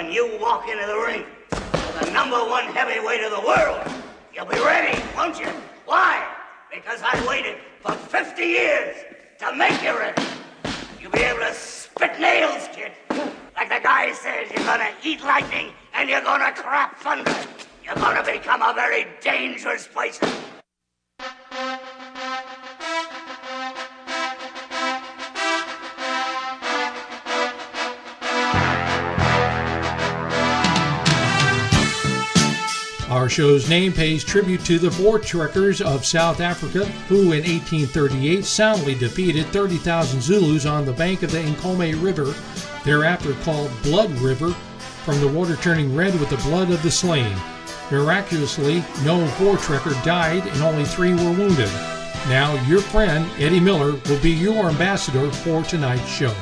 when you walk into the ring with the #1 heavyweight of the world, you'll be ready, won't you? Why? Because I waited for 50 years to make you ready. You'll be able to spit nails, kid. Like the guy says, you're gonna eat lightning and you're gonna crap thunder. You're gonna become a very dangerous person. Our show's name pays tribute to the Voortrekkers of South Africa, who in 1838 soundly defeated 30,000 Zulus on the bank of the Nkomo River, thereafter called Blood River, from the water turning red with the blood of the slain. Miraculously, no Voortrekker died and only 3 were wounded. Now, your friend, Eddie Miller, will be your ambassador for tonight's show.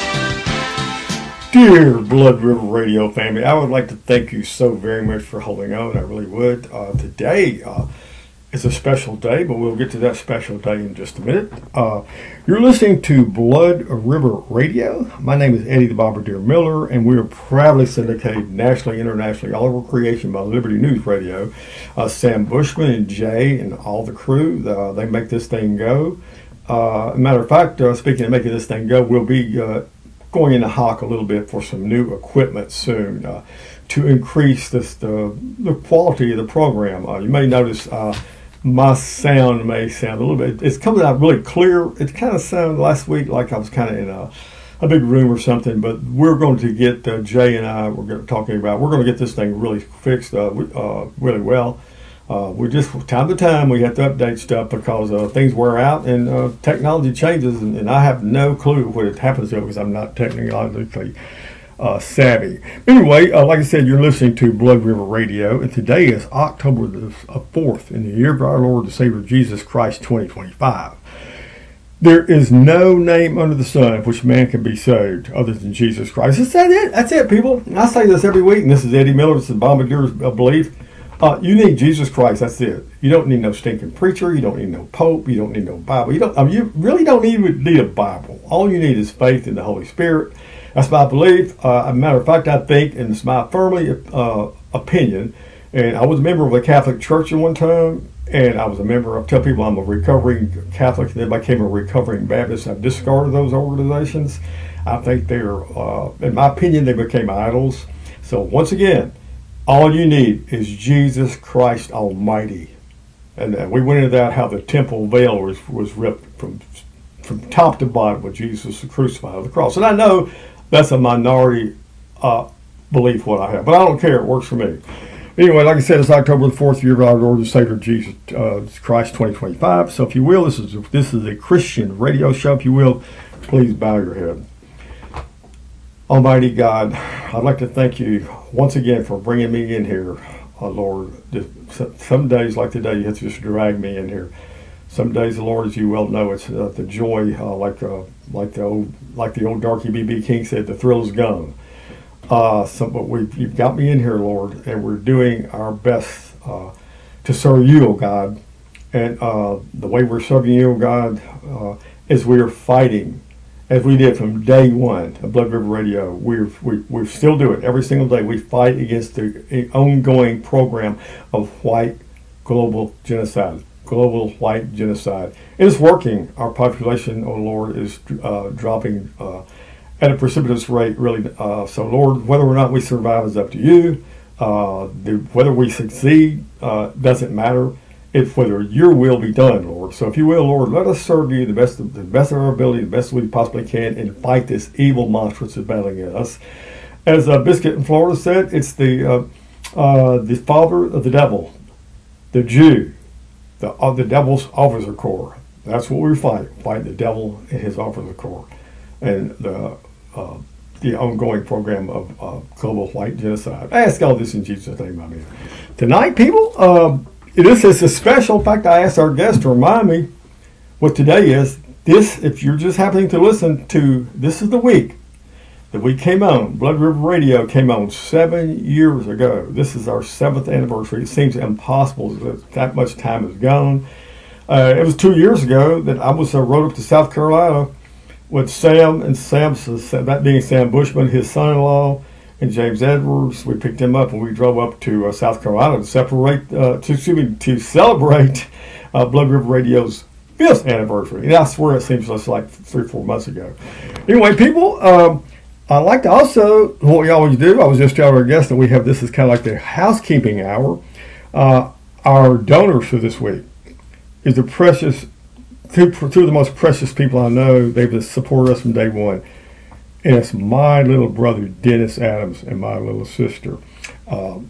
Dear Blood River Radio family, I would like to thank you so very much for holding on. I really would. Today is a special day, but we'll get to that special day in just a minute. You're listening to Blood River Radio. My name is Eddie the Bombardier Miller, and we are proudly syndicated nationally, internationally, all over creation by Liberty News Radio. Sam Bushman and Jay and all the crew, they make this thing go. Matter of fact, speaking of making this thing go, we'll be going into hock a little bit for some new equipment soon to increase the quality of the program. You may notice my sound may sound a little bit, it's coming out really clear. It kind of sounded last week like I was kind of in a big room or something, but we're going to get, Jay and I, we're going to get this thing really fixed really well. We just, time to time, we have to update stuff because things wear out and technology changes, and I have no clue what it happens to because I'm not technologically savvy. Anyway, like I said, you're listening to Blood River Radio, and today is October the 4th in the year of our Lord and Savior Jesus Christ 2025. There is no name under the sun which man can be saved other than Jesus Christ. Is that it? That's it, people. I say this every week, and this is Eddie Miller. This is Bombardier's Belief. You need Jesus Christ. That's it. You don't need no stinking preacher. You don't need no pope. You don't need no Bible. You really don't even need a Bible. All you need is faith in the Holy Spirit. That's my belief. As a matter of fact, I think, and it's my firmly opinion, and I was a member of a Catholic church at one time, and I was a member, I tell people I'm a recovering Catholic, and then I became a recovering Baptist. I've discarded those organizations. I think they're, in my opinion, they became idols. So once again, all you need is Jesus Christ Almighty. And we went into that, how the temple veil was ripped from top to bottom with Jesus crucified on the cross. And I know that's a minority belief what I have, but I don't care. It works for me. Anyway, like I said, it's October the 4th, year of our Lord and Savior Jesus Christ 2025. So if you will, this is a Christian radio show. If you will, please bow your head. Almighty God, I'd like to thank you once again for bringing me in here, Lord. Some days like today, you have to just drag me in here. Some days, Lord, as you well know, it's the joy, like the old darky B.B. King said, the thrill is gone. But you've got me in here, Lord, and we're doing our best to serve you, oh God. And the way we're serving you, oh God, is we are fighting. As we did from day one of Blood River Radio, we still do it every single day. We fight against the ongoing program of white global genocide. Global white genocide. It is working. Our population, oh Lord, is dropping at a precipitous rate, really. So Lord, whether or not we survive is up to you. Whether we succeed doesn't matter. It's whether your will be done, Lord. So if you will, Lord, let us serve you the best of our ability, the best we possibly can, and fight this evil monstrous that's battling at us. As Biscuit in Florida said, it's the father of the devil, the Jew, the devil's officer corps. That's what we fight the devil and his officer corps, and the ongoing program of global white genocide. I ask all this in Jesus' name, amen. Tonight, people, this is a special. In fact, I asked our guest to remind me what today is. This, if you're just happening to listen to, this is the week that we came on. Blood River Radio came on 7 years ago. This is our 7th anniversary. It seems impossible that much time has gone. It was 2 years ago that I rode up to South Carolina with Sam, and that being Sam Bushman, his son-in-law, and James Edwards. We picked him up and we drove up to South Carolina to celebrate Blood River Radio's 5th anniversary. And I swear it seems just like 3 or 4 months ago. Anyway, people, I'd like to also, what we always do, I was just telling our guests that we have this is kind of like the housekeeping hour. Our donors for this week is the precious, two of the most precious people I know. They've supported us from day one. And it's my little brother, Dennis Adams, and my little sister. I'm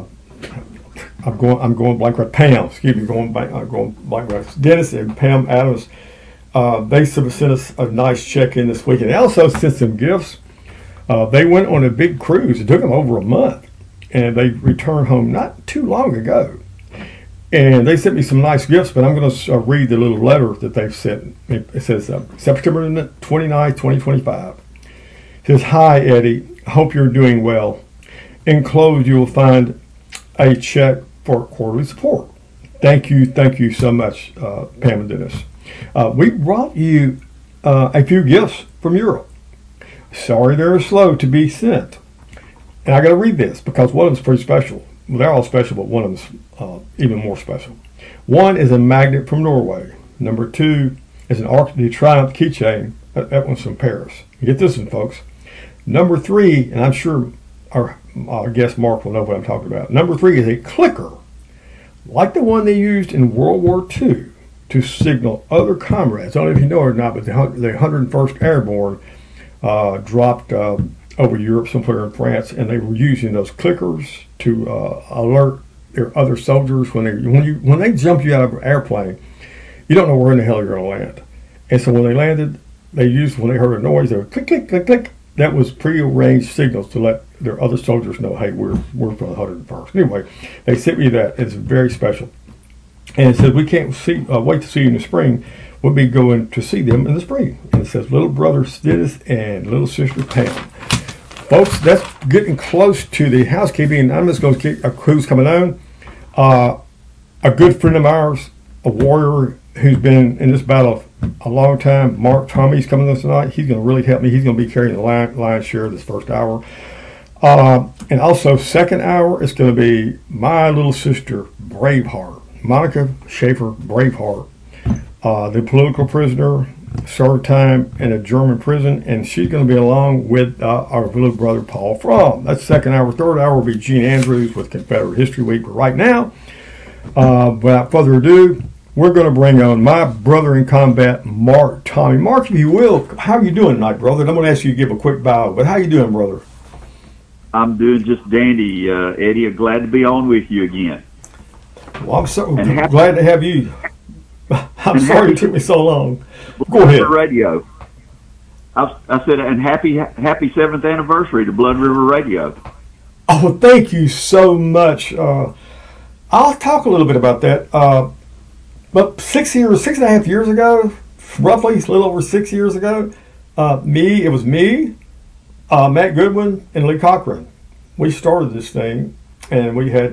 going blank right. Pam, excuse me, going blank right. Dennis and Pam Adams. They sent us a nice check-in this week, and they also sent some gifts. They went on a big cruise. It took them over a month, and they returned home not too long ago. And they sent me some nice gifts, but I'm going to read the little letter that they've sent. It says, September 29th, 2025. It says, "Hi, Eddie. Hope you're doing well. Enclosed, you will find a check for quarterly support. Thank you so much, Pam and Dennis. We brought you a few gifts from Europe. Sorry they're slow to be sent." And I got to read this because one of them's pretty special. Well, they're all special, but one of them's even more special. One is a magnet from Norway. Number 2 is an Arc de Triomphe keychain. That one's from Paris. Get this one, folks. Number 3, and I'm sure our guest Mark will know what I'm talking about. Number 3 is a clicker, like the one they used in World War II to signal other comrades. I don't know if you know it or not, but the 101st Airborne dropped over Europe, somewhere in France, and they were using those clickers to alert their other soldiers when they jump you out of an airplane. You don't know where in the hell you're going to land, and so when they landed, when they heard a noise, they would click, click, click, click. That was pre-arranged signals to let their other soldiers know, hey, we're from the 101st. Anyway, they sent me that. It's very special, and it says we can't wait to see you in the spring. We'll be going to see them in the spring. And it says little brother Dennis and little sister Pam. Folks, that's getting close to the housekeeping, and I'm just going to keep a cruise coming on. A good friend of ours, a warrior who's been in this battle a long time, Mark Tommy's coming to us tonight. He's going to really help me. He's going to be carrying the lion's share of this first hour. And also, second hour, it's going to be my little sister, Braveheart, Monica Schaefer Braveheart, the political prisoner, served time in a German prison, and she's going to be along with our little brother, Paul Fromm. That's second hour. Third hour will be Gene Andrews with Confederate History Week. But right now, without further ado, we're going to bring on my brother in combat, Mark Tommy. Mark, if you will, how are you doing tonight, brother? I'm going to ask you to give a quick bow, but how you doing, brother? I'm doing just dandy, Eddie. I'm glad to be on with you again. Well, I'm so glad to have you. I'm sorry it took me so long. Go ahead. Radio. I said, and happy 7th anniversary to Blood River Radio. Oh, thank you so much. I'll talk a little bit about that. But 6.5 years ago, roughly, it's a little over 6 years ago, it was me, Matt Goodwin, and Lee Cochran. We started this thing, and we had,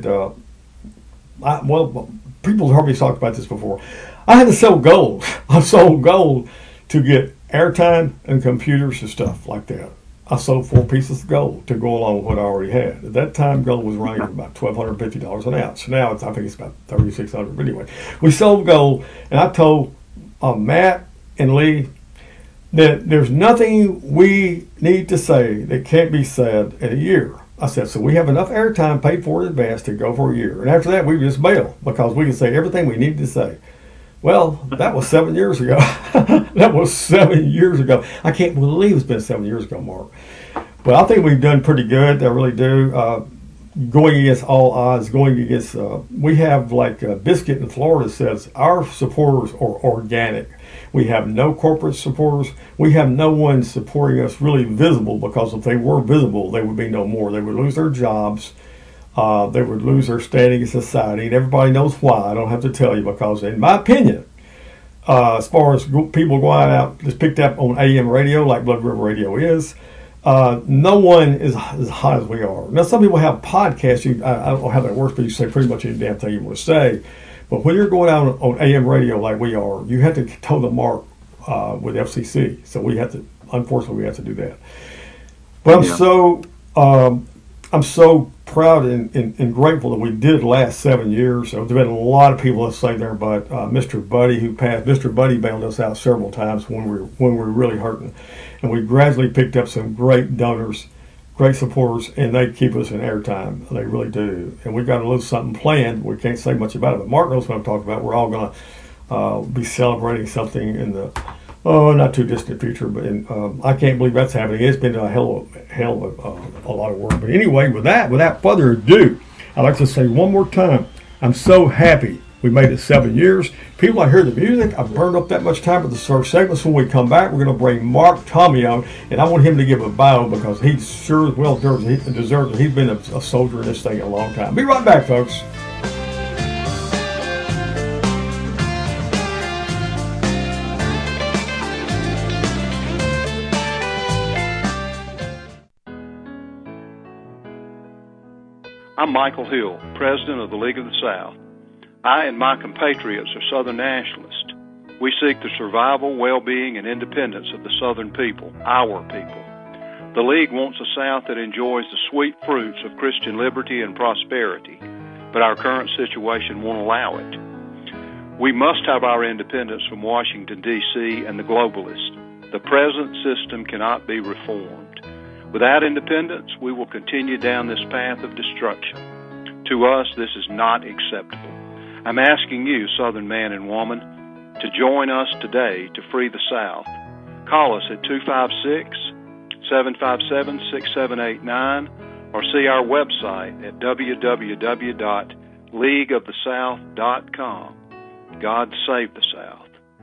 people have heard me talk about this before. I had to sell gold. I sold gold to get airtime and computers and stuff like that. I sold 4 pieces of gold to go along with what I already had. At that time, gold was running at about $1,250 an ounce. Now, I think it's about $3,600. But anyway, we sold gold, and I told Matt and Lee that there's nothing we need to say that can't be said in a year. I said, so we have enough airtime paid for in advance to go for a year. And after that, we just bail because we can say everything we need to say. Well, that was 7 years ago. That was 7 years ago. I can't believe it's been 7 years ago, Mark. But I think we've done pretty good. I really do. Going against all odds, we have like Biscuit in Florida says, our supporters are organic. We have no corporate supporters. We have no one supporting us really visible, because if they were visible, they would be no more. They would lose their jobs. They would lose their standing in society, and everybody knows why. I don't have to tell you, because in my opinion, as far as people going out, just picked up on AM radio like Blood River Radio is, no one is as hot as we are. Now, some people have podcasts. I don't know how that works, but you say pretty much any damn thing you want to say. But when you're going out on AM radio like we are, you have to toe the mark with FCC. So unfortunately, we have to do that. But I'm so I'm so proud and grateful that we did it the last 7 years. There's been a lot of people that say there, but Mr. Buddy, who passed, Mr. Buddy bailed us out several times when we were really hurting, and we gradually picked up some great donors, great supporters, and they keep us in airtime. They really do. And we've got a little something planned. We can't say much about it, but Mark knows what I'm talking about. We're all going to be celebrating something in the not too distant future, but I can't believe that's happening. It's been a hell of a lot of work. But anyway, without further ado, I'd like to say one more time, I'm so happy we made it 7 years. People, I hear the music. I've burned up that much time with the first segment. So when we come back, we're going to bring Mark Tommy on, and I want him to give a bow because he sure as well deserves it. He's been a soldier in this thing a long time. Be right back, folks. I'm Michael Hill, President of the League of the South. I and my compatriots are Southern nationalists. We seek the survival, well-being, and independence of the Southern people, our people. The League wants a South that enjoys the sweet fruits of Christian liberty and prosperity, but our current situation won't allow it. We must have our independence from Washington, D.C. and the globalists. The present system cannot be reformed. Without independence, we will continue down this path of destruction. To us, this is not acceptable. I'm asking you, Southern man and woman, to join us today to free the South. Call us at 256-757-6789 or see our website at www.leagueofthesouth.com. God save the South.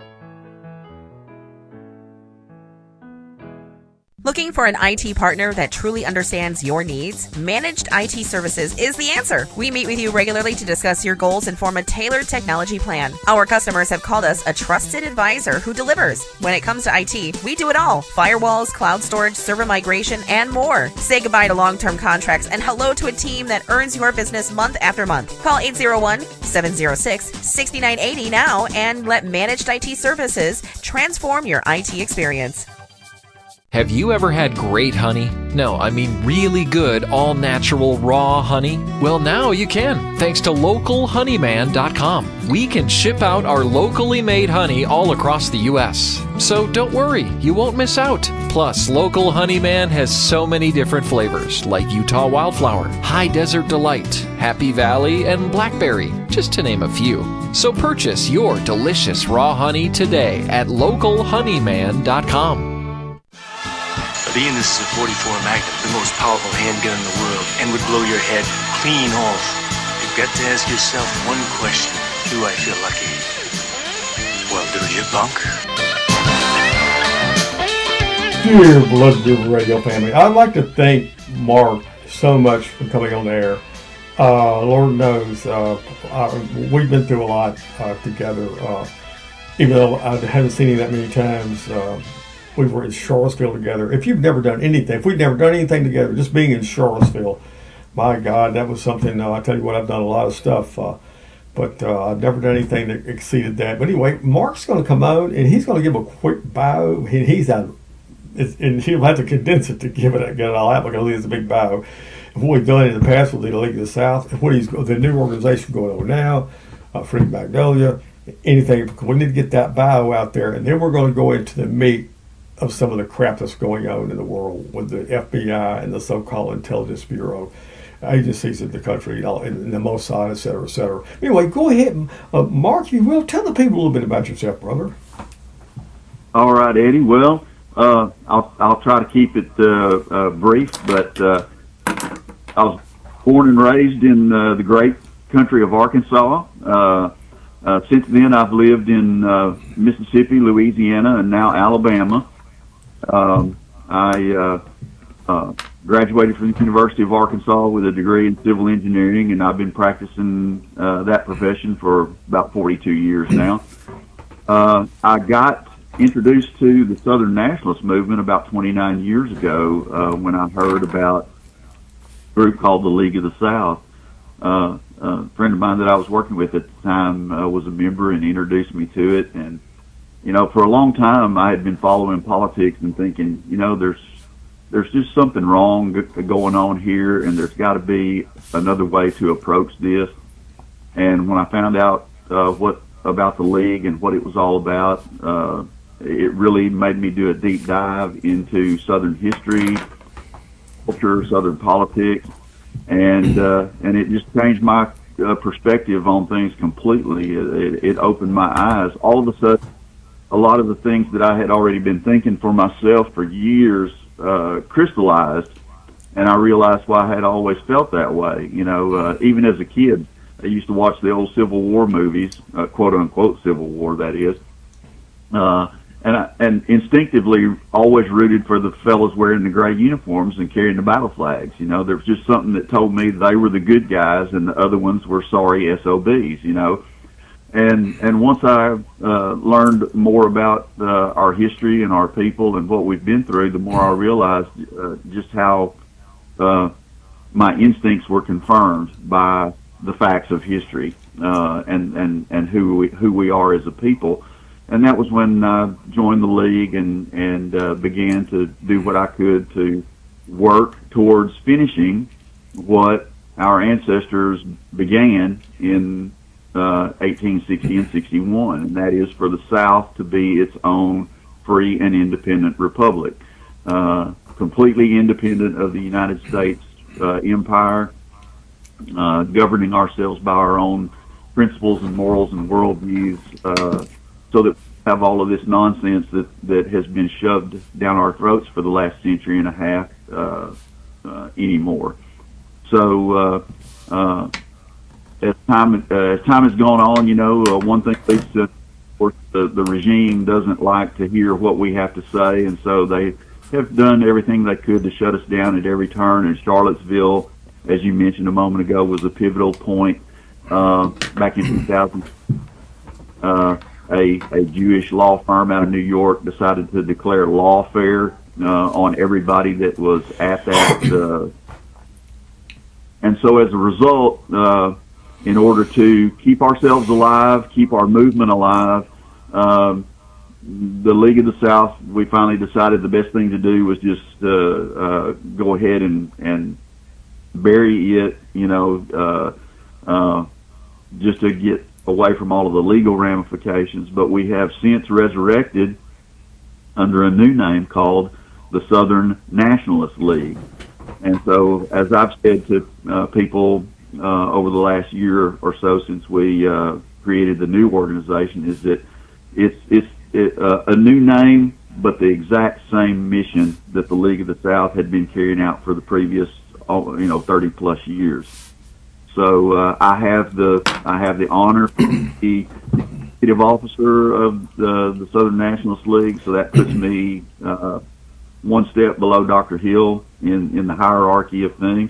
Looking for an IT partner that truly understands your needs? Managed IT Services is the answer. We meet with you regularly to discuss your goals and form a tailored technology plan. Our customers have called us a trusted advisor who delivers. When it comes to IT, we do it all. Firewalls, cloud storage, server migration, and more. Say goodbye to long-term contracts and hello to a team that earns your business month after month. Call 801-706-6980 now and let Managed IT Services transform your IT experience. Have you ever had great honey? No, I mean really good, all-natural, raw honey? Well, now you can, thanks to LocalHoneyman.com. We can ship out our locally made honey all across the U.S. So don't worry, you won't miss out. Plus, Local Honeyman has so many different flavors, like Utah Wildflower, High Desert Delight, Happy Valley, and Blackberry, just to name a few. So purchase your delicious raw honey today at LocalHoneyman.com. Being this is a 44 Magnum, the most powerful handgun in the world, and would blow your head clean off. You've got to ask yourself one question. Do I feel lucky? Well, do you, punk? Dear Blood River Radio family, I'd like to thank Mark so much for coming on the air. Lord knows we've been through a lot together. Even though I haven't seen him that many times, we were in Charlottesville together. If we'd never done anything together, just being in Charlottesville, my God, that was something. I tell you what, I've done a lot of stuff, but I've never done anything that exceeded that. But anyway, Mark's going to come on, and he's going to give a quick bow. And he'll have to condense it to get it all out because he has a big bow. And what we've done in the past with the League of the South, and the new organization going on now, Free Magnolia, anything. We need to get that bow out there, and then we're going to go into the meat of some of the crap that's going on in the world with the FBI and the so-called Intelligence Bureau agencies in the country, and the Mossad, et cetera, et cetera. Anyway, go ahead, Mark, you will tell the people a little bit about yourself, brother. All right, Eddie. Well, I'll try to keep it brief, but I was born and raised in the great country of Arkansas. Since then, I've lived in Mississippi, Louisiana, and now Alabama. I graduated from the University of Arkansas with a degree in civil engineering, and I've been practicing that profession for about 42 years now. I got introduced to the Southern Nationalist movement about 29 years ago when I heard about a group called the League of the South. A friend of mine that I was working with at the time was a member and introduced me to it. And, you know, for a long time I had been following politics and thinking, you know, there's there's just something wrong going on here, and there's got to be another way to approach this. And when I found out what about the league and what it was all about, it really made me do a deep dive into Southern history, culture, Southern politics, and it just changed my perspective on things completely. It opened my eyes. All of a sudden, a lot of the things that I had already been thinking for myself for years crystallized, and I realized why I had always felt that way. You know, even as a kid, I used to watch the old Civil War movies, quote unquote Civil War, that is, and instinctively always rooted for the fellas wearing the gray uniforms and carrying the battle flags. You know, there was just something that told me they were the good guys and the other ones were sorry SOBs. You know. And once I learned more about our history and our people and what we've been through, the more I realized just how my instincts were confirmed by the facts of history and who we are as a people. And that was when I joined the league and began to do what I could to work towards finishing what our ancestors began in 1860 and 61, and that is for the South to be its own free and independent republic, completely independent of the United States empire, governing ourselves by our own principles and morals and worldviews, so that we have all of this nonsense that has been shoved down our throats for the last century and a half anymore. So as time has gone on, you know, one thing leads to, of course, the regime doesn't like to hear what we have to say, and so they have done everything they could to shut us down at every turn. And Charlottesville, as you mentioned a moment ago, was a pivotal point. Back in 2000, a Jewish law firm out of New York decided to declare lawfare on everybody that was at that. And so as a result, in order to keep ourselves alive, keep our movement alive, the League of the South, we finally decided the best thing to do was just go ahead and bury it, you know, just to get away from all of the legal ramifications. But we have since resurrected under a new name called the Southern Nationalist League. And so, as I've said to people over the last year or so since we created the new organization, is that it's a new name, but the exact same mission that the League of the South had been carrying out for the previous 30 plus years. So I have the honor to be executive officer of the Southern Nationalist League. So that puts me one step below Dr. Hill in the hierarchy of things.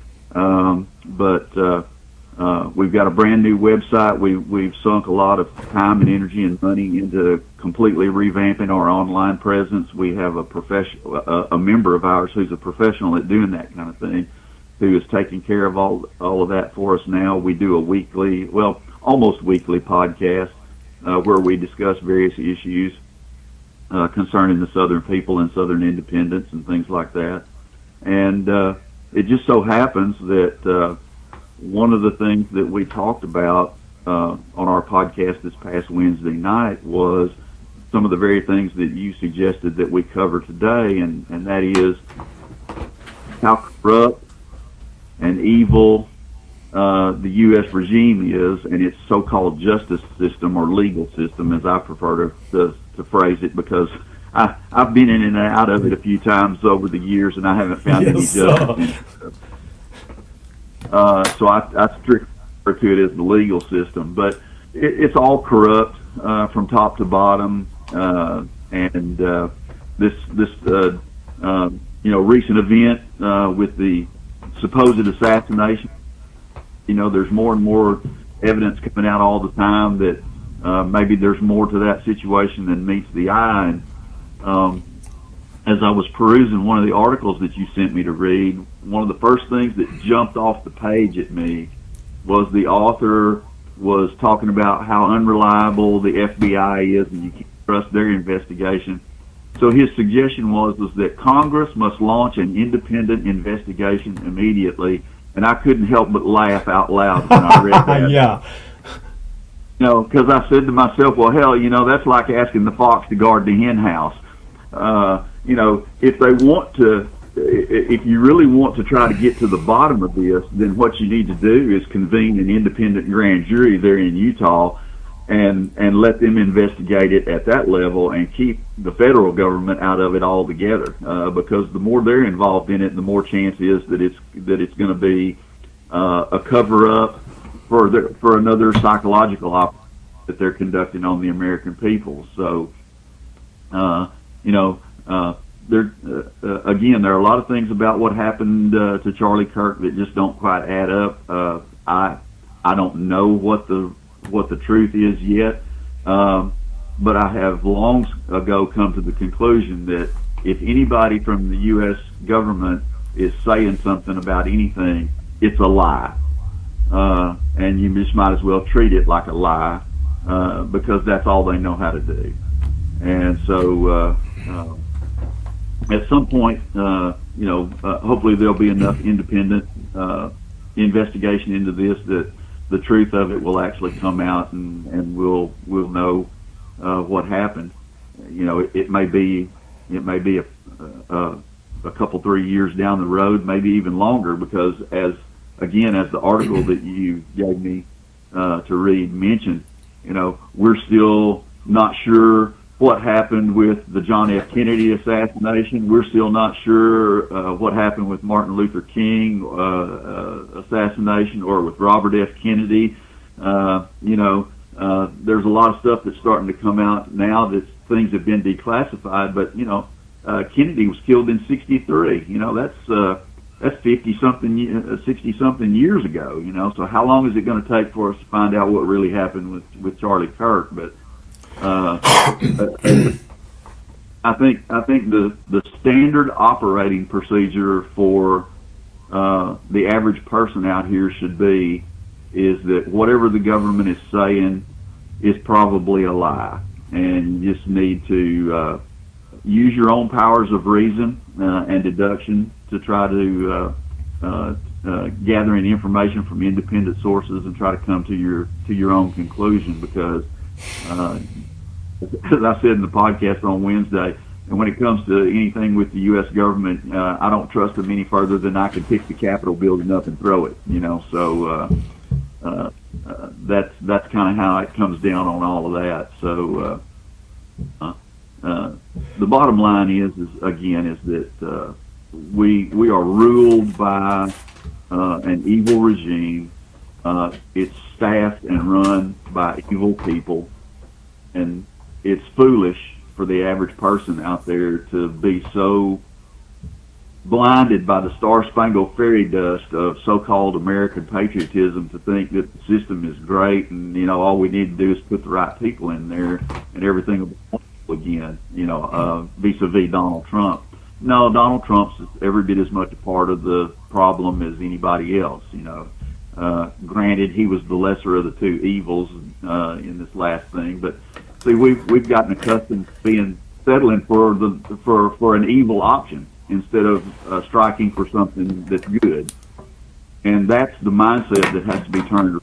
But we've got a brand new website. We've sunk a lot of time and energy and money into completely revamping our online presence. We have a member of ours who's a professional at doing that kind of thing, who is taking care of all of that for us now. We do a almost weekly podcast where we discuss various issues concerning the Southern people and Southern independence and things like that. And it just so happens that one of the things that we talked about on our podcast this past Wednesday night was some of the very things that you suggested that we cover today, and that is how corrupt and evil the U.S. regime is, and its so-called justice system or legal system, as I prefer to phrase it, because I've been in and out of it a few times over the years, and I haven't found any justice in it. So I strictly refer to it as the legal system, but it's all corrupt from top to bottom, and this recent event with the supposed assassination. There's more and more evidence coming out all the time that maybe there's more to that situation than meets the eye. And as I was perusing one of the articles that you sent me to read, one of the first things that jumped off the page at me was the author was talking about how unreliable the FBI is and you can't trust their investigation. So so his suggestion was that Congress must launch an independent investigation immediately, and I couldn't help but laugh out loud when I read that. Yeah. You know, because I said to myself, well, hell, you know, that's like asking the fox to guard the hen house. You know, if you really want to try to get to the bottom of this, then what you need to do is convene an independent grand jury there in Utah and let them investigate it at that level and keep the federal government out of it altogether. Because the more they're involved in it, the more chance is that it's going to be a cover up for another psychological operation that they're conducting on the American people. So, you know, there are a lot of things about what happened to Charlie Kirk that just don't quite add up. I don't know what the truth is yet, but I have long ago come to the conclusion that if anybody from the U.S. government is saying something about anything, it's a lie, and you just might as well treat it like a lie, because that's all they know how to do. And so at some point, you know, hopefully there'll be enough independent investigation into this that the truth of it will actually come out, and we'll know what happened. You know, it may be a couple, 3 years down the road, maybe even longer, because as the article that you gave me to read mentioned, you know, we're still not sure what happened with the John F. Kennedy assassination. We're still not sure what happened with Martin Luther King assassination or with Robert F. Kennedy. You know, there's a lot of stuff that's starting to come out now that things have been declassified, but, you know, Kennedy was killed in 1963. You know, that's 50-something, 60-something years ago, you know, so how long is it going to take for us to find out what really happened with Charlie Kirk? But I think the standard operating procedure for the average person out here should be is that whatever the government is saying is probably a lie, and you just need to use your own powers of reason and deduction to try to gather any information from independent sources and try to come to your own conclusion, because as I said in the podcast on Wednesday, and when it comes to anything with the U.S. government, I don't trust them any further than I can pick the Capitol building up and throw it, you know. So that's kind of how it comes down on all of that. So the bottom line is that we are ruled by an evil regime. It's staffed and run by evil people, and it's foolish for the average person out there to be so blinded by the star-spangled fairy dust of so-called American patriotism to think that the system is great, and, you know, all we need to do is put the right people in there and everything will be wonderful again, you know, vis-a-vis Donald Trump. No, Donald Trump's every bit as much a part of the problem as anybody else, you know. Granted, he was the lesser of the two evils in this last thing, but see, we've gotten accustomed to settling for an evil option instead of striking for something that's good, and that's the mindset that has to be turned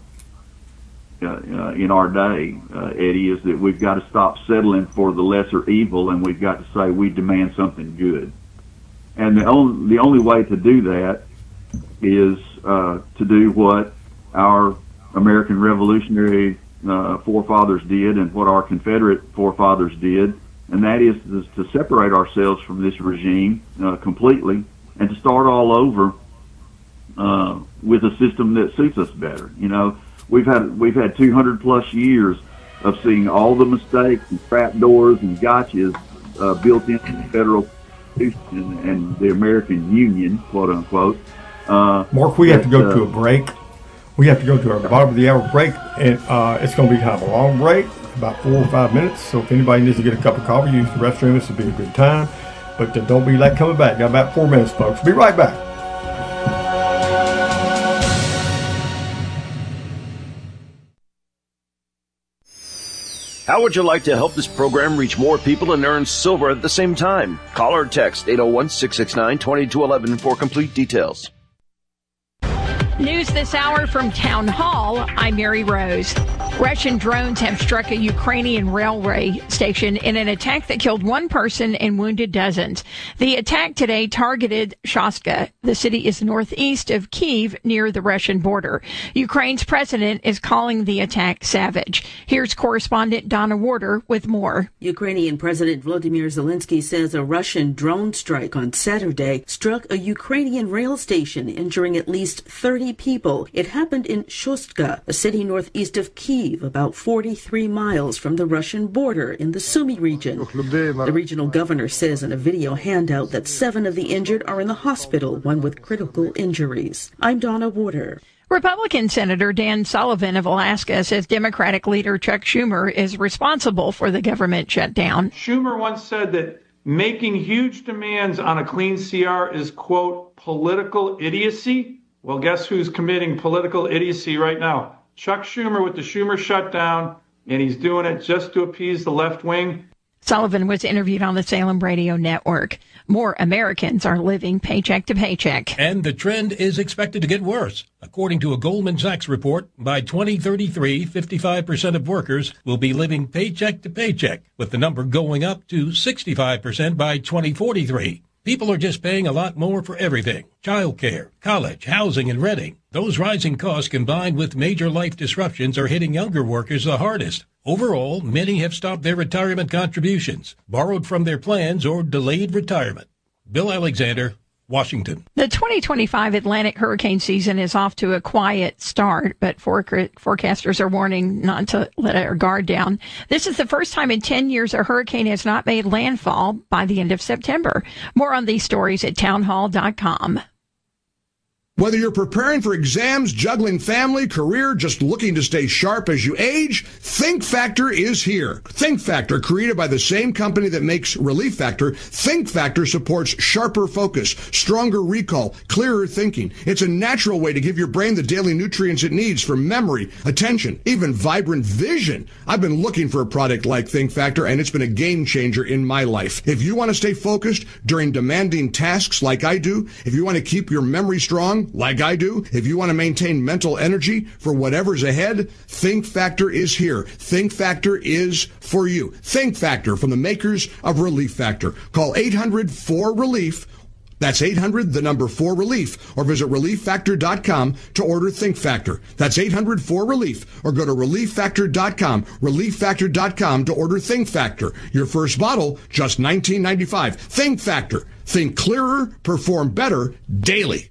in our day, Eddie. Is that we've got to stop settling for the lesser evil, and we've got to say we demand something good. And the only way to do that is to do what our American Revolutionary forefathers did and what our Confederate forefathers did, and that is to separate ourselves from this regime completely and to start all over with a system that suits us better. You know, we've had 200 plus years of seeing all the mistakes and trapdoors and gotchas built into the federal Constitution and the American Union, quote unquote. Mark, we have to go to a break. We have to go to our bottom of the hour break, and it's going to be kind of a long break, about 4 or 5 minutes. So if anybody needs to get a cup of coffee, use the restroom, this will be a good time. But don't be late coming back. Got about 4 minutes, folks. Be right back. How would you like to help this program reach more people and earn silver at the same time? Call or text 801-669-2211 for complete details. News this hour from Town Hall. I'm Mary Rose. Russian drones have struck a Ukrainian railway station in an attack that killed one person and wounded dozens. The attack today targeted Shostka. The city is northeast of Kyiv near the Russian border. Ukraine's president is calling the attack savage. Here's correspondent Donna Warder with more. Ukrainian President Volodymyr Zelensky says a Russian drone strike on Saturday struck a Ukrainian rail station, injuring at least 30 people. It happened in Shostka, a city northeast of Kyiv, about 43 miles from the Russian border in the Sumy region. The regional governor says in a video handout that 7 of the injured are in the hospital, one with critical injuries. I'm Donna Warder. Republican Senator Dan Sullivan of Alaska says Democratic leader Chuck Schumer is responsible for the government shutdown. Schumer once said that making huge demands on a clean CR is, quote, political idiocy. Well, guess who's committing political idiocy right now? Chuck Schumer with the Schumer shutdown, and he's doing it just to appease the left wing. Sullivan was interviewed on the Salem Radio Network. More Americans are living paycheck to paycheck. And the trend is expected to get worse. According to a Goldman Sachs report, by 2033, 55% of workers will be living paycheck to paycheck, with the number going up to 65% by 2043. People are just paying a lot more for everything. Childcare, college, housing, and renting. Those rising costs combined with major life disruptions are hitting younger workers the hardest. Overall, many have stopped their retirement contributions, borrowed from their plans, or delayed retirement. Bill Alexander, Washington. The 2025 Atlantic hurricane season is off to a quiet start, but forecasters are warning not to let our guard down. This is the first time in 10 years a hurricane has not made landfall by the end of September. More on these stories at townhall.com. Whether you're preparing for exams, juggling family, career, just looking to stay sharp as you age, Think Factor is here. Think Factor, created by the same company that makes Relief Factor, Think Factor supports sharper focus, stronger recall, clearer thinking. It's a natural way to give your brain the daily nutrients it needs for memory, attention, even vibrant vision. I've been looking for a product like Think Factor, and it's been a game changer in my life. If you want to stay focused during demanding tasks like I do, if you want to keep your memory strong like I do, if you want to maintain mental energy for whatever's ahead, Think Factor is here. Think Factor is for you. Think Factor, from the makers of Relief Factor. Call 800-4RELIEF. That's 800-4RELIEF, or visit ReliefFactor.com to order Think Factor. That's 800-4RELIEF, or go to ReliefFactor.com, ReliefFactor.com to order Think Factor. Your first bottle, just $19.95. Think Factor. Think clearer, perform better daily.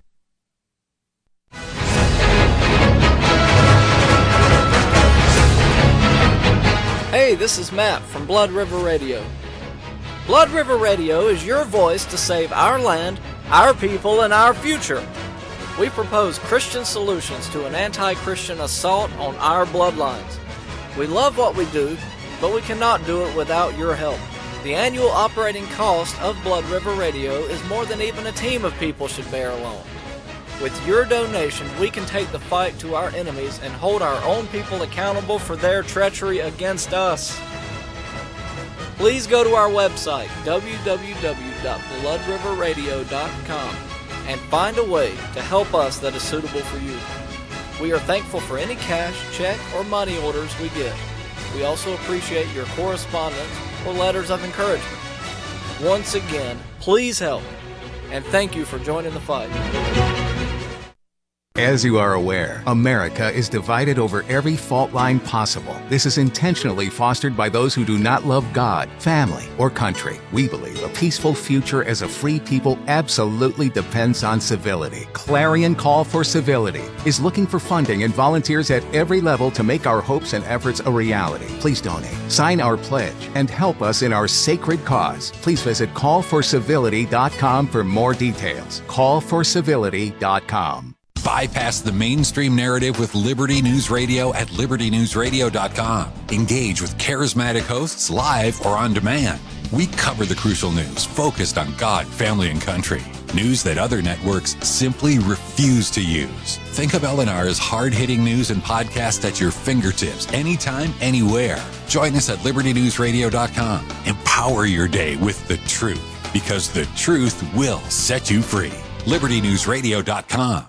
Hey, this is Matt from Blood River Radio. Blood River Radio is your voice to save our land, our people, and our future. We propose Christian solutions to an anti-Christian assault on our bloodlines. We love what we do, but we cannot do it without your help. The annual operating cost of Blood River Radio is more than even a team of people should bear alone. With your donation, we can take the fight to our enemies and hold our own people accountable for their treachery against us. Please go to our website, www.bloodriverradio.com, and find a way to help us that is suitable for you. We are thankful for any cash, check, or money orders we get. We also appreciate your correspondence or letters of encouragement. Once again, please help, and thank you for joining the fight. As you are aware, America is divided over every fault line possible. This is intentionally fostered by those who do not love God, family, or country. We believe a peaceful future as a free people absolutely depends on civility. Clarion Call for Civility is looking for funding and volunteers at every level to make our hopes and efforts a reality. Please donate, sign our pledge, and help us in our sacred cause. Please visit callforcivility.com for more details. Callforcivility.com. Bypass the mainstream narrative with Liberty News Radio at libertynewsradio.com. Engage with charismatic hosts live or on demand. We cover the crucial news focused on God, family, and country. News that other networks simply refuse to use. Think of LNR's hard-hitting news and podcast at your fingertips, anytime, anywhere. Join us at libertynewsradio.com. Empower your day with the truth, because the truth will set you free. libertynewsradio.com.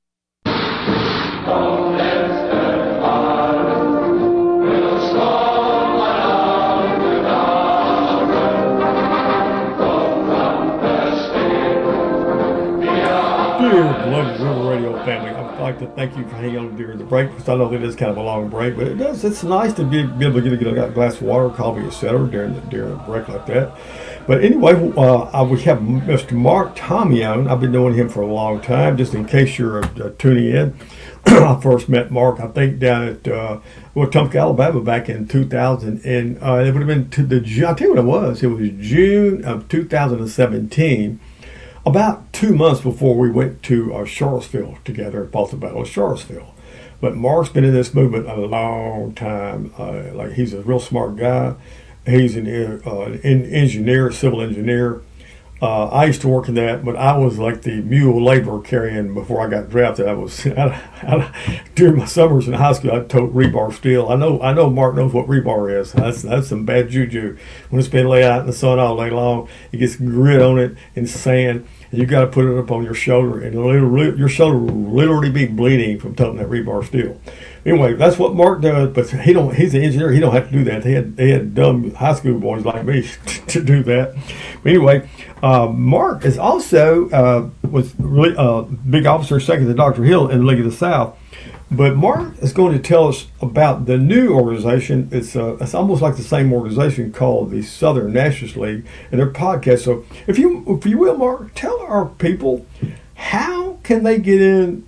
Dear Blood River Radio family, I'd like to thank you for hanging on during the break, because I know that it is kind of a long break, but it's nice to be able to get a glass of water, coffee, etc. during a break like that. But anyway, we have Mr. Mark Tommy on. I've been knowing him for a long time. Just in case you're tuning in, I first met Mark, I think, down at Wetumpka, Alabama, back in 2000, and it would have been I'll tell you what it was. It was June of 2017. About 2 months before we went to Charlottesville together, fought the Battle of Charlottesville. But Mark's been in this movement a long time. Like, he's a real smart guy. He's an engineer, civil engineer. I used to work in that, but I was like the mule labor carrying before I got drafted. I was during my summers in high school. I tote rebar steel. I know Mark knows what rebar is. That's some bad juju. When it's been laid out in the sun all day long, it gets grit on it and sand, and you got to put it up on your shoulder, and your shoulder will literally be bleeding from toting that rebar steel. Anyway, that's what Mark does, but he's an engineer. He don't have to do that. They had dumb high school boys like me to do that. But anyway, Mark is also was really big officer second to Dr. Hill in the League of the South. But Mark is going to tell us about the new organization. It's almost like the same organization called the Southern Nationalist League, and their podcast. So if you will, Mark, tell our people, how can they get in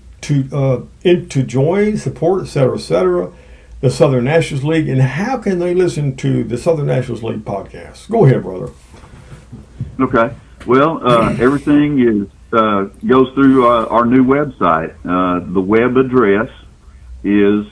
to join, support, etc., the Southern Nationalist League, and how can they listen to the Southern Nationalist League podcast? Go ahead, brother. Okay. Well, everything is goes through our new website. The web address is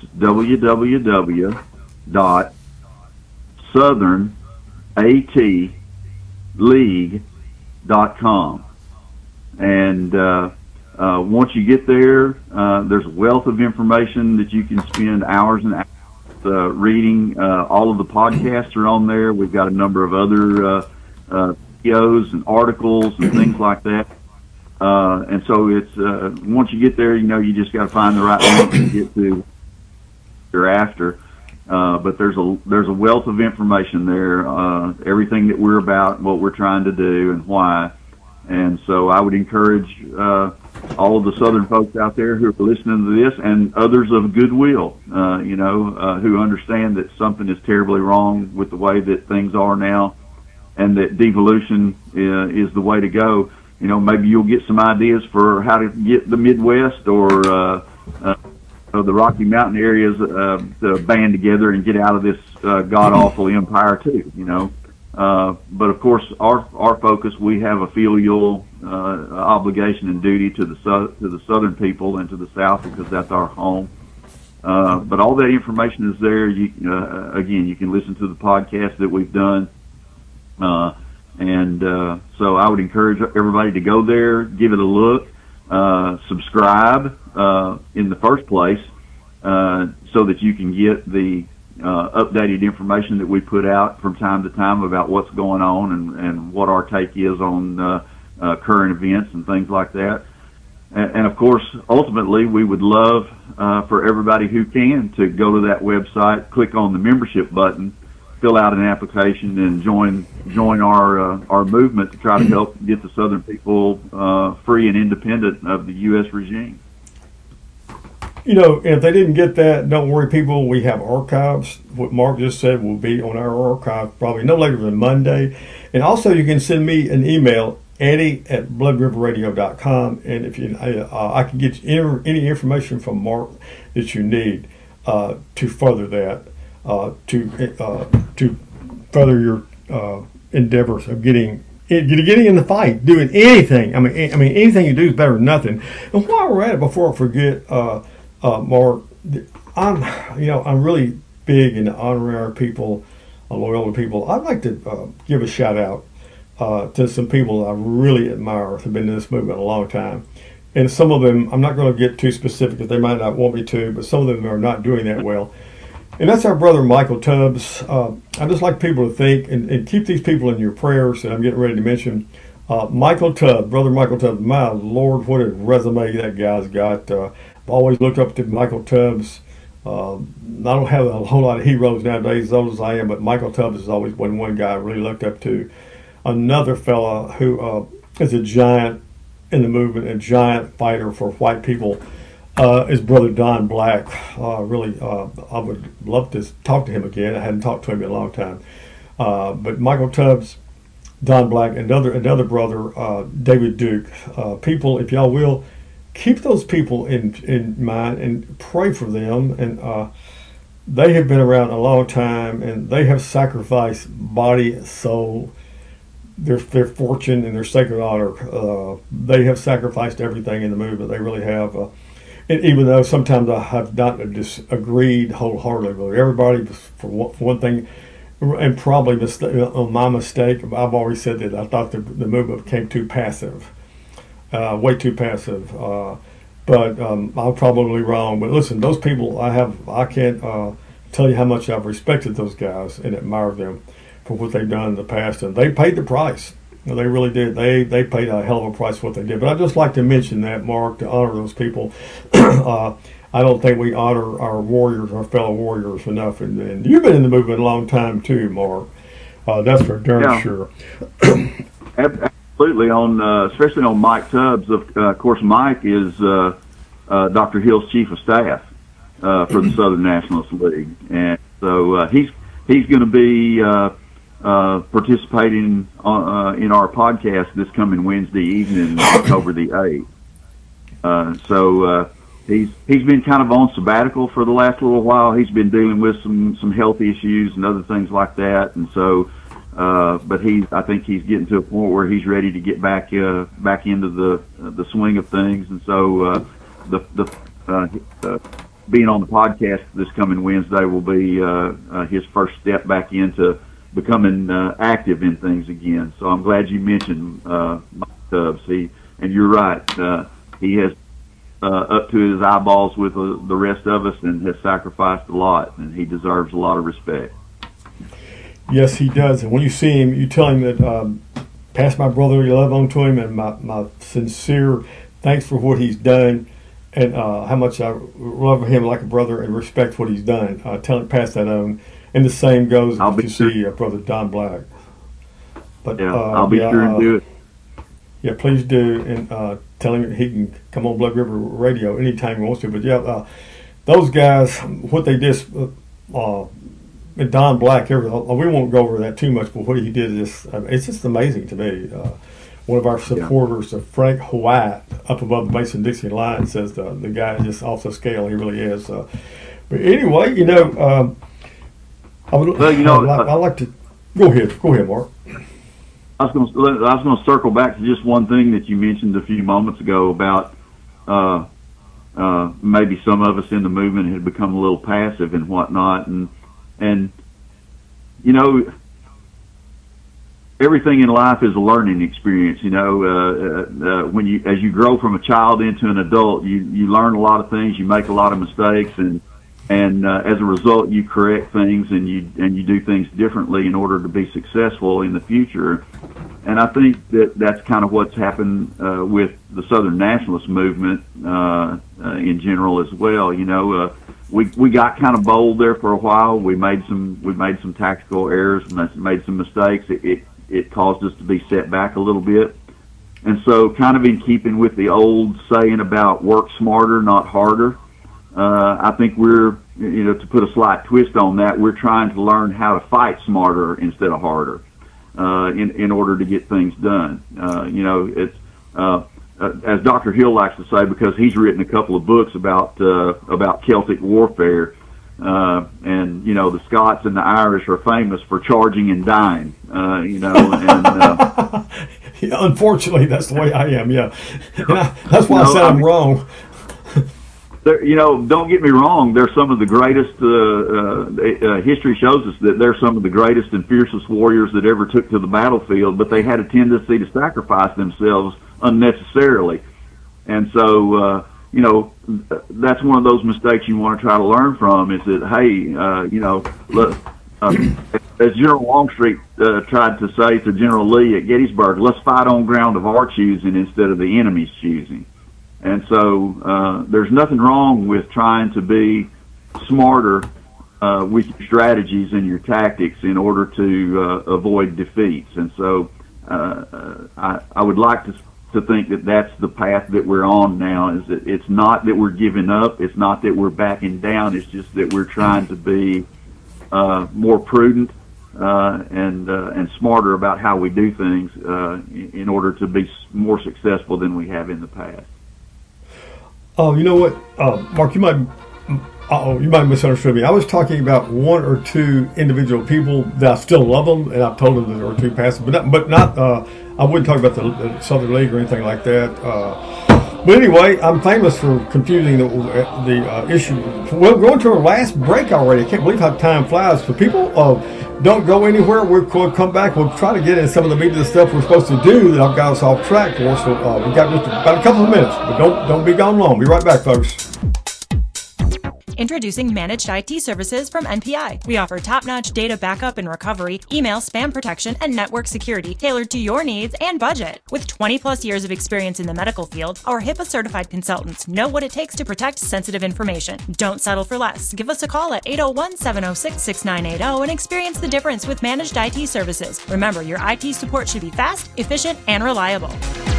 www.southernatleague.com, and once you get there, there's a wealth of information that you can spend hours and hours reading. All of the podcasts are on there. We've got a number of other videos and articles and things like that. And so it's once you get there, you just got to find the right link to get to you're after. But there's a wealth of information there, everything that we're about, what we're trying to do, and why. And so I would encourage all of the Southern folks out there who are listening to this, and others of goodwill, who understand that something is terribly wrong with the way that things are now, and that devolution is the way to go. Maybe you'll get some ideas for how to get the Midwest or the Rocky Mountain areas to band together and get out of this god-awful empire too, But of course, our focus, we have a filial obligation and duty to the Southern people and to the South, because that's our home. But all that information is there. Again, you can listen to the podcast that we've done. So I would encourage everybody to go there, give it a look, subscribe in the first place, so that you can get the updated information that we put out from time to time about what's going on and what our take is on current events and things like that. And of course, ultimately, we would love for everybody who can to go to that website, click on the membership button, fill out an application, and join our movement to try to help get the Southern people free and independent of the U.S. regime. If they didn't get that, don't worry, people. We have archives. What Mark just said will be on our archive probably no later than Monday. And also, you can send me an email, Eddie@bloodriverradio.com, and if I can get you any information from Mark that you need to further that, to further your endeavors of getting getting in the fight, doing anything. I mean, anything you do is better than nothing. And while we're at it, before I forget, Mark, I'm really big into honoring our people, loyal to people. I'd like to give a shout out to some people that I really admire who've been in this movement a long time. And some of them, I'm not going to get too specific because they might not want me to, but some of them are not doing that well. And that's our brother Michael Tubbs. I just like people to think and keep these people in your prayers that I'm getting ready to mention. Michael Tubbs, brother Michael Tubbs, my Lord, what a resume that guy's got. I've always looked up to Michael Tubbs. I don't have a whole lot of heroes nowadays, as old as I am, but Michael Tubbs has always been one guy I really looked up to. Another fella who is a giant in the movement, a giant fighter for white people, is Brother Don Black. I would love to talk to him again. I hadn't talked to him in a long time. But Michael Tubbs, Don Black, and another brother, David Duke. People, if y'all will, keep those people in mind and pray for them. And they have been around a long time, and they have sacrificed body, soul, their fortune, and their sacred honor. They have sacrificed everything in the movement. They really have. And even though sometimes I have not disagreed wholeheartedly with everybody, for one thing, and probably on my mistake, I've always said that I thought the movement became too passive, way too passive. But I'm probably wrong. But listen, those people I can't tell you how much I've respected those guys and admired them for what they've done in the past, and they paid the price. They really did. They paid a hell of a price for what they did. But I'd just like to mention that, Mark, to honor those people. I don't think we honor our warriors, our fellow warriors, enough. And you've been in the movement a long time too, Mark. That's for darn sure. Absolutely. Especially on Mike Tubbs. Of course, Mike is Dr. Hill's chief of staff for the Southern Nationalist League, and so he's going to be participating in our podcast this coming Wednesday evening, October the 8th. So he's been kind of on sabbatical for the last little while. He's been dealing with some health issues and other things like that, and so but I think he's getting to a point where he's ready to get back into the swing of things, and so being on the podcast this coming Wednesday will be his first step back into becoming active in things again. So I'm glad you mentioned Mike Tubbs. And you're right. He has up to his eyeballs with the rest of us and has sacrificed a lot, and he deserves a lot of respect. Yes, he does. And when you see him, you tell him that pass my brotherly love on to him and my sincere thanks for what he's done, and how much I love him like a brother and respect what he's done. Tell him, pass that on. And the same goes if you see Brother Don Black. But yeah, I'll be sure to do it. Yeah, please do, and tell him he can come on Blood River Radio anytime he wants to. But yeah, those guys, what they did, and Don Black, we won't go over that too much, but what he did is it's just amazing to me. One of our supporters, Frank White, up above the Mason-Dixon line, says the guy is just off the scale. He really is. But anyway, I like to go ahead, Mark. I was going to circle back to just one thing that you mentioned a few moments ago about maybe some of us in the movement had become a little passive and whatnot, and everything in life is a learning experience. When as you grow from a child into an adult, you learn a lot of things, you make a lot of mistakes, and as a result, you correct things and you do things differently in order to be successful in the future. And I think that's kind of what's happened with the Southern Nationalist movement in general as well. We got kind of bold there for a while. We made some tactical errors and made some mistakes. It caused us to be set back a little bit. And so, kind of in keeping with the old saying about work smarter, not harder. I think we're, to put a slight twist on that, we're trying to learn how to fight smarter instead of harder, in order to get things done. It's, as Dr. Hill likes to say, because he's written a couple of books about Celtic warfare, and the Scots and the Irish are famous for charging and dying, and Yeah, unfortunately, that's the way I am. Yeah, that's why I said I'm wrong. Don't get me wrong. They're some of the greatest. History shows us that they're some of the greatest and fiercest warriors that ever took to the battlefield. But they had a tendency to sacrifice themselves unnecessarily, and so that's one of those mistakes you want to try to learn from. Is that as General Longstreet tried to say to General Lee at Gettysburg, let's fight on ground of our choosing instead of the enemy's choosing. And so there's nothing wrong with trying to be smarter with your strategies and your tactics in order to avoid defeats. And so I would like to think that that's the path that we're on now. Is that it's not that we're giving up, it's not that we're backing down, it's just that we're trying to be more prudent and smarter about how we do things in order to be more successful than we have in the past. Oh, you know what, Mark, you might have misunderstood me. I was talking about one or two individual people that I still love them, and I've told them that there were two past, but not. I wouldn't talk about the Southern League or anything like that. But anyway, I'm famous for confusing the issue. Well, we're going to our last break already. I can't believe how time flies. So people, don't go anywhere. We'll come back. We'll try to get in some of the meat of the stuff we're supposed to do that I've got us off track for. So we've got just about a couple of minutes, but don't be gone long. Be right back, folks. Introducing Managed IT Services from NPI. We offer top-notch data backup and recovery, email spam protection, and network security tailored to your needs and budget. With 20-plus years of experience in the medical field, our HIPAA-certified consultants know what it takes to protect sensitive information. Don't settle for less. Give us a call at 801-706-6980 and experience the difference with Managed IT Services. Remember, your IT support should be fast, efficient, and reliable.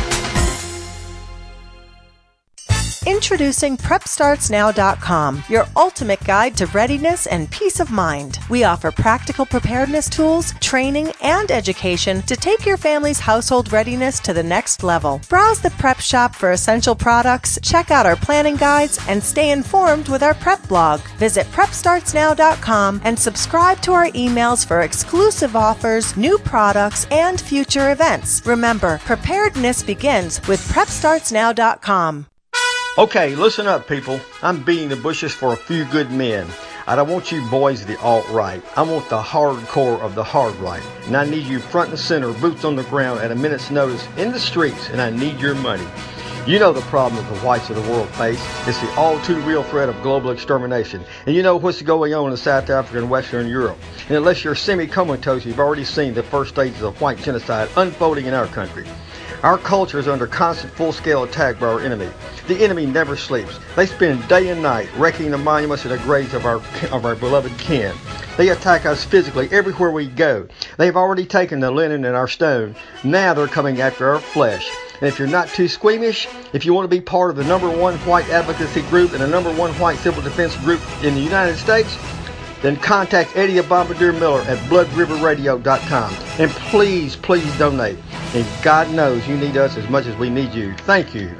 Introducing PrepStartsNow.com, your ultimate guide to readiness and peace of mind. We offer practical preparedness tools, training, and education to take your family's household readiness to the next level. Browse the prep shop for essential products, check out our planning guides, and stay informed with our prep blog. Visit PrepStartsNow.com and subscribe to our emails for exclusive offers, new products, and future events. Remember, preparedness begins with PrepStartsNow.com. Okay, listen up, people. I'm beating the bushes for a few good men. I don't want you boys of the alt-right. I want the hardcore of the hard right. And I need you front and center, boots on the ground at a minute's notice in the streets, and I need your money. You know the problem that the whites of the world face. It's the all-too-real threat of global extermination. And you know what's going on in South Africa and Western Europe. And unless you're semi-comatose, you've already seen the first stages of white genocide unfolding in our country. Our culture is under constant full-scale attack by our enemy. The enemy never sleeps. They spend day and night wrecking the monuments and the graves of our beloved kin. They attack us physically everywhere we go. They've already taken the linen and our stone. Now they're coming after our flesh. And if you're not too squeamish, if you want to be part of the #1 white advocacy group and the #1 white civil defense group in the United States, then contact Eddie Bombardier Miller at BloodRiverRadio.com. And please, please donate. And God knows you need us as much as we need you. Thank you.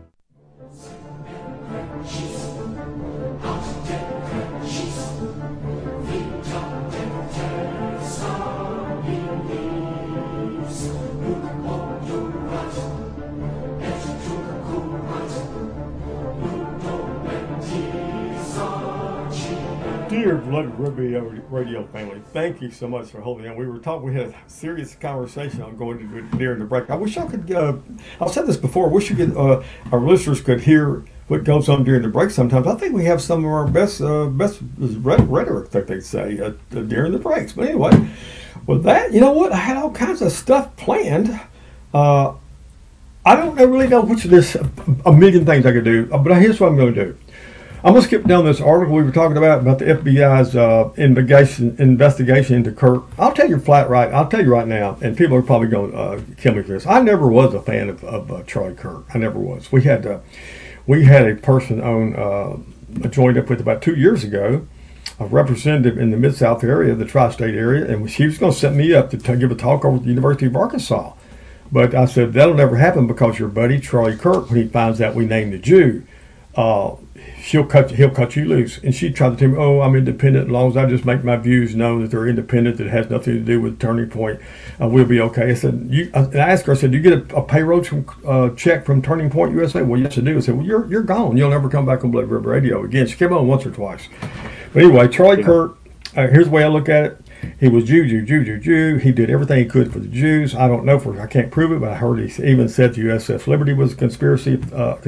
Dear Blood River Radio family, thank you so much for holding on. We had a serious conversation on going to it during the break. I wish I could, I've said this before, I wish our listeners could hear what goes on during the break sometimes. I think we have some of our best rhetoric, that they say, during the breaks. But anyway, with that, you know what? I had all kinds of stuff planned. I don't really know which of this, a million things I could do, but here's what I'm going to do. I'm going to skip down this article we were talking about the FBI's investigation into Kirk. I'll tell you right now, and people are probably going to kill me for this. I never was a fan of Charlie Kirk. I never was. We had a person joined up with about 2 years ago, a representative in the Mid-South area, the tri-state area, and she was going to set me up to give a talk over at the University of Arkansas. But I said, that'll never happen because your buddy Charlie Kirk, when he finds out we named a Jew, he'll cut you loose. And she tried to tell me, oh, I'm independent as long as I just make my views known that they're independent, that it has nothing to do with Turning Point. We'll be okay. I said, I asked her, I said, do you get a payroll check from Turning Point USA? Well, yes, I do. I said, well, you're gone. You'll never come back on Blood River Radio again. She came on once or twice. But anyway, Charlie Kirk, here's the way I look at it. He was Jew. He did everything he could for the Jews. I don't know I can't prove it, but I heard he even said the USF Liberty was a conspiracy.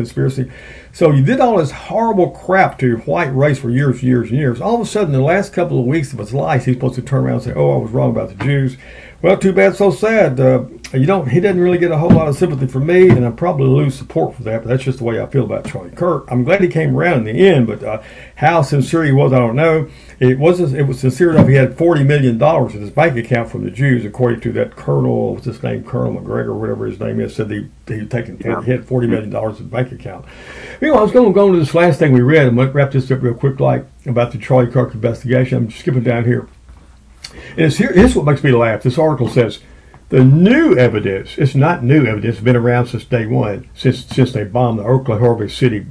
So you did all this horrible crap to your white race for years. All of a sudden, the last couple of weeks of his life, he's supposed to turn around and say, oh, I was wrong about the Jews. Well, too bad, so sad. He doesn't really get a whole lot of sympathy from me, and I probably lose support for that, but that's just the way I feel about Charlie Kirk. I'm glad he came around in the end, but how sincere he was, I don't know. It was sincere enough. He had $40 million in his bank account from the Jews, according to that Colonel, what's his name, Colonel McGregor, whatever his name is, said he had $40 million in his bank account. Anyway, I was going to go into this last thing we read. I'm going to wrap this up real quick, about the Charlie Kirk investigation. I'm skipping down here. And here's what makes me laugh. This article says, the new evidence, it's not new evidence, it's been around since day one, since they bombed the Oklahoma City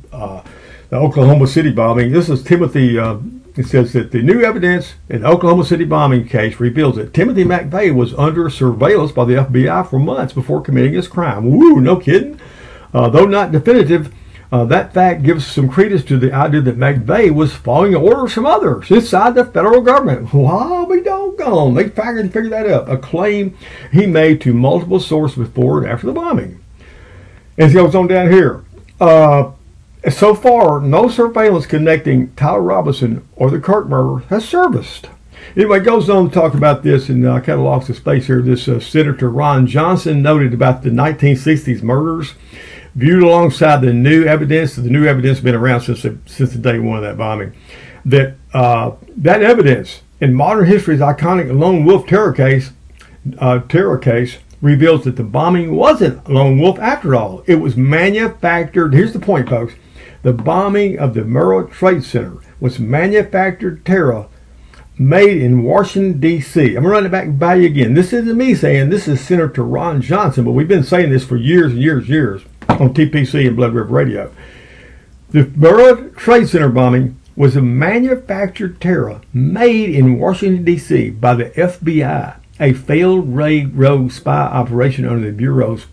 bombing. This is Timothy, it says that the new evidence in the Oklahoma City bombing case reveals that Timothy McVeigh was under surveillance by the FBI for months before committing his crime. Woo, no kidding. Though not definitive, that fact gives some credence to the idea that McVeigh was following orders from others inside the federal government. Well, we doggone. They figured that out. A claim he made to multiple sources before and after the bombing. And it goes on down here. So far, no surveillance connecting Tyler Robinson or the Kirk murder has surfaced. Anyway, it goes on to talk about this, and kind of lost the space here. This Senator Ron Johnson noted about the 1960s murders viewed alongside the new evidence. The new evidence has been around since the day one of that bombing. That evidence in modern history's iconic lone wolf terror case reveals that the bombing wasn't a lone wolf after all. It was manufactured. Here's the point, folks. The bombing of the World Trade Center was manufactured terror made in Washington, D.C. I'm going to run it back by you again. This isn't me saying, this is Senator Ron Johnson, but we've been saying this for years on TPC and Blood River Radio. The World Trade Center bombing was a manufactured terror made in Washington, D.C. by the FBI, a failed rogue spy operation under the Bureau's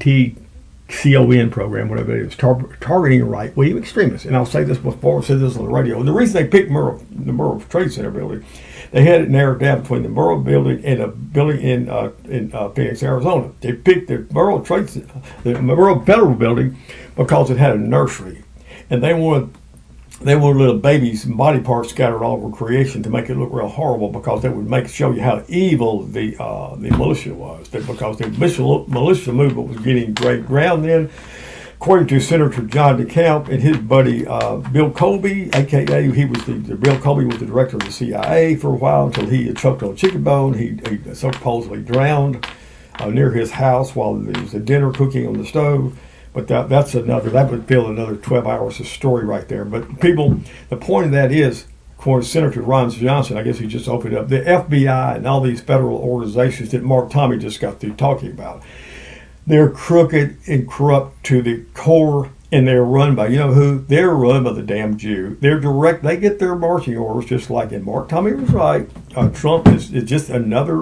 PATCON program, whatever it is, targeting right-wing extremists. And I'll say this before I said this on the radio. The reason they picked the World Trade Center building, they had it narrowed down between the World building and a building in Phoenix, Arizona. They picked the World Federal building because it had a nursery, and they wanted little babies and body parts scattered all over creation to make it look real horrible, because that would show you how evil the militia was. Because the militia movement was getting great ground then. According to Senator John DeCamp and his buddy Bill Colby, a.k.a. Bill Colby was the director of the CIA for a while until he choked on a chicken bone. He supposedly drowned near his house while there was a dinner cooking on the stove. But that would fill another 12 hours of story right there. But people, the point of that is, according to Senator Ron Johnson, I guess he just opened up, the FBI and all these federal organizations that Mark Tommy just got through talking about, they're crooked and corrupt to the core, and they're run by, you know who? They're run by the damn Jew. They're direct. They get their marching orders just like, and Mark Tommy was right. Trump is just another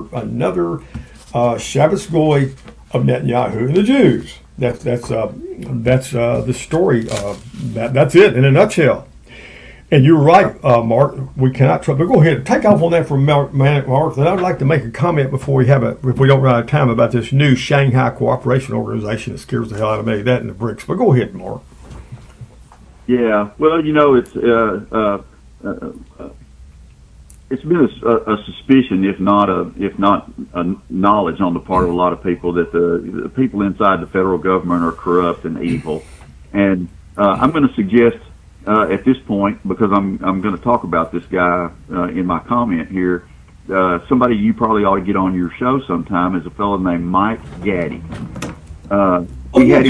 Shabbos Goy of Netanyahu and the Jews. That's the story. That's it in a nutshell. And you're right, Mark. We cannot trust. But go ahead, take off on that for a minute, Mark. And I would like to make a comment before if we don't run out of time, about this new Shanghai Cooperation Organization that scares the hell out of me. That and the BRICS. But go ahead, Mark. Yeah. Well, it's been a suspicion, if not a knowledge on the part of a lot of people, that the people inside the federal government are corrupt and evil. And I'm going to suggest at this point, because I'm going to talk about this guy in my comment here, somebody you probably ought to get on your show sometime is a fellow named Mike Gaddy. We had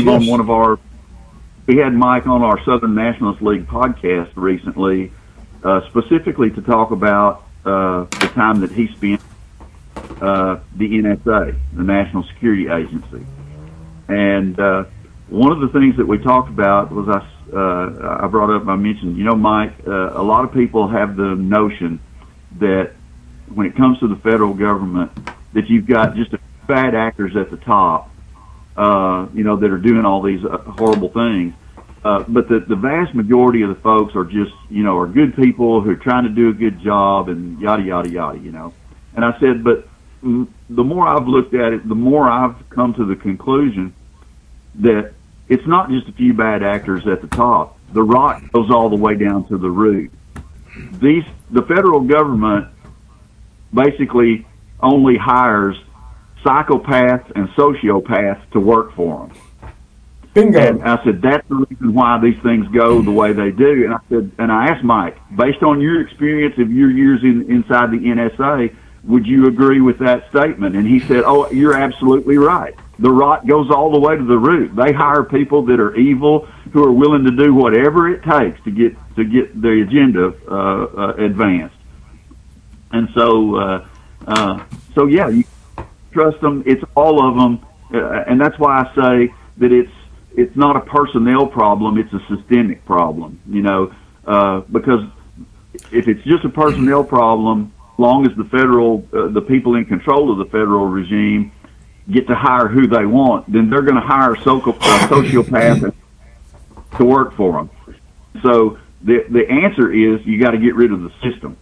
Mike on our Southern Nationalist League podcast recently, specifically to talk about the time that he spent the NSA, the National Security Agency. And one of the things that we talked about was I mentioned, Mike, a lot of people have the notion that when it comes to the federal government, that you've got just a few bad actors at the top, that are doing all these horrible things. But the vast majority of the folks are just, are good people who are trying to do a good job and yada, yada, yada, And I said, but the more I've looked at it, the more I've come to the conclusion that it's not just a few bad actors at the top. The rot goes all the way down to the root. The federal government basically only hires psychopaths and sociopaths to work for them. Bingo. And I said, that's the reason why these things go the way they do. And I said, and I asked Mike, based on your experience of your years inside the NSA, would you agree with that statement? And he said, oh, you're absolutely right. The rot goes all the way to the root. They hire people that are evil, who are willing to do whatever it takes to get the agenda advanced. And so yeah, you trust them. It's all of them, and that's why I say that it's not a personnel problem. It's a systemic problem. Because if it's just a personnel problem, long as the people in control of the federal regime get to hire who they want, then they're going to hire a sociopath to work for them. So the answer is you got to get rid of the system,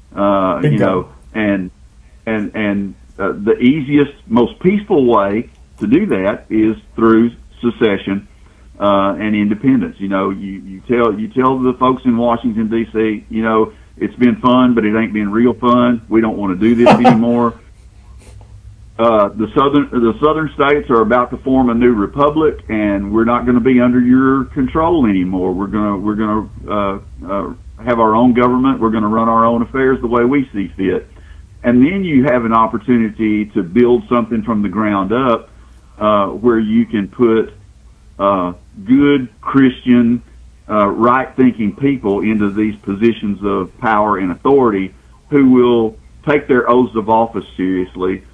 and the easiest, most peaceful way to do that is through secession and independence. You tell the folks in Washington D.C., it's been fun, but it ain't been real fun. We don't want to do this anymore. The southern states are about to form a new republic, and we're not going to be under your control anymore. We're going to have our own government. We're going to run our own affairs the way we see fit. And then you have an opportunity to build something from the ground up, where you can put good Christian, right-thinking people into these positions of power and authority, who will take their oaths of office seriously,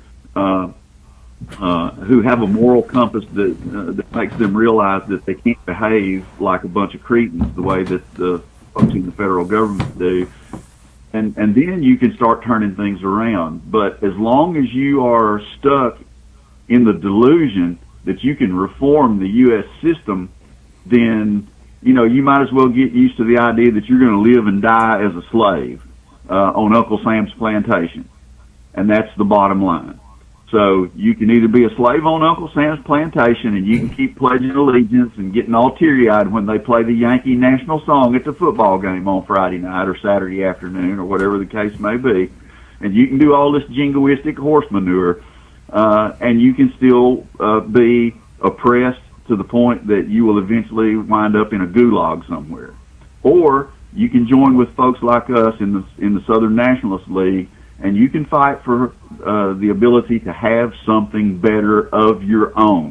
who have a moral compass that makes them realize that they can't behave like a bunch of cretins the way that the folks in the federal government do. And then you can start turning things around. But as long as you are stuck in the delusion that you can reform the U.S. system, then, you might as well get used to the idea that you're going to live and die as a slave on Uncle Sam's plantation. And that's the bottom line. So you can either be a slave on Uncle Sam's plantation, and you can keep pledging allegiance and getting all teary-eyed when they play the Yankee national song at the football game on Friday night or Saturday afternoon or whatever the case may be. And you can do all this jingoistic horse manure, and you can still be oppressed to the point that you will eventually wind up in a gulag somewhere. Or you can join with folks like us in the Southern Nationalist League, and you can fight for the ability to have something better of your own.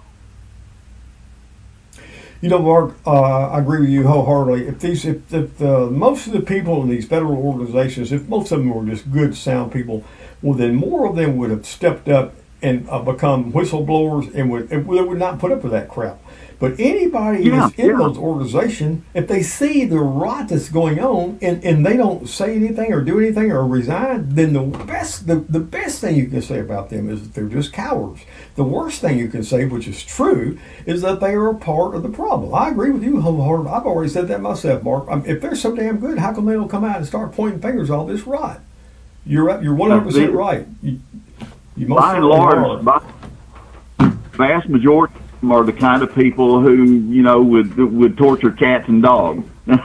Mark, I agree with you wholeheartedly. If most of the people in these federal organizations, if most of them were just good, sound people, well, then more of them would have stepped up and become whistleblowers and would not put up with that crap. But anybody who's in those organizations, if they see the rot that's going on and they don't say anything or do anything or resign, then the best thing you can say about them is that they're just cowards. The worst thing you can say, which is true, is that they are a part of the problem. I agree with you wholeheartedly. I've already said that myself, Mark. If they're so damn good, how come they don't come out and start pointing fingers at all this rot? You're 100% right. By and large, vast majority are the kind of people who would torture cats and dogs,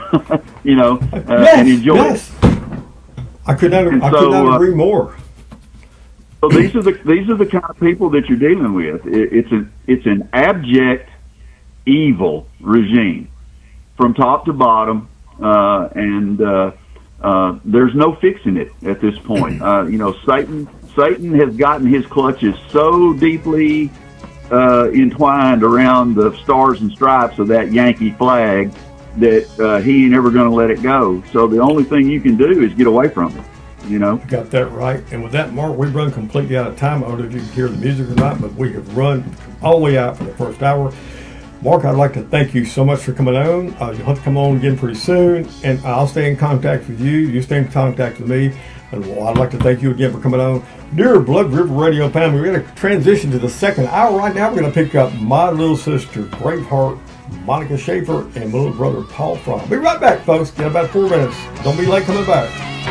and enjoy it. I could not agree more. So these are the kind of people that you're dealing with. It's an abject, evil regime from top to bottom, and there's no fixing it at this point. Satan has gotten his clutches so deeply entwined around the stars and stripes of that Yankee flag that he ain't ever going to let it go. So the only thing you can do is get away from it. You got that right. And with that, Mark, we've run completely out of time. I don't know if you can hear the music or not, but we have run all the way out for the first hour. Mark, I'd like to thank you so much for coming on. You'll have to come on again pretty soon, and I'll stay in contact with you. You stay in contact with me. And I'd like to thank you again for coming on. Dear Blood River Radio family, we're going to transition to the second hour right now. We're going to pick up my little sister, Braveheart, Monica Schaefer, and my little brother, Paul Fromm. Be right back, folks. In about 4 minutes. Don't be late coming back.